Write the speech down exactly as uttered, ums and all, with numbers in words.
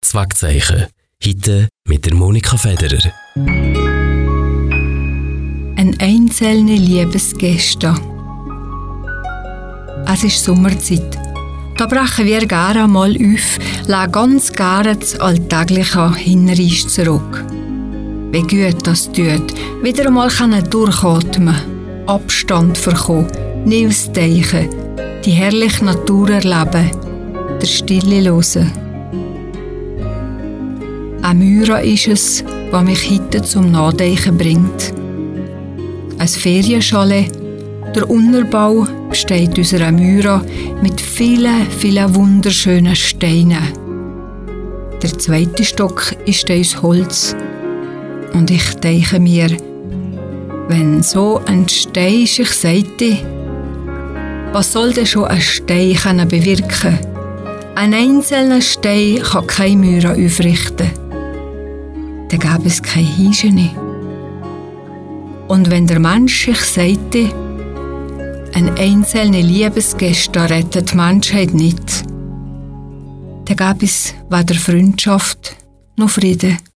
Das Wagzeichen. Heute mit der Monika Federer. Ein einzelne Liebesgeste. Es ist Sommerzeit. Da brechen wir gerne einmal auf, lassen ganz gerne das Alltägliche hinter uns zurück. Wie gut das tut, wieder einmal durchatmen, Abstand bekommen, Neues denken, die herrliche Natur erleben, der Stille hören. Eine Myra ist es, was mich heute zum Nachdenken bringt. Ein Ferienchalet. Der Unterbau besteht aus einer Myra mit vielen, vielen wunderschönen Steinen. Der zweite Stock ist aus Holz. Und ich denke mir, wenn so ein Stein sich sagte, was soll denn schon ein Stein bewirken? Ein einzelner Stein kann keine Myra aufrichten. Dann gäbe es keine Hygiene. Und wenn der Mensch sich sagte, eine einzelne Liebesgeste rettet die Menschheit nicht, dann gäbe es weder Freundschaft noch Frieden.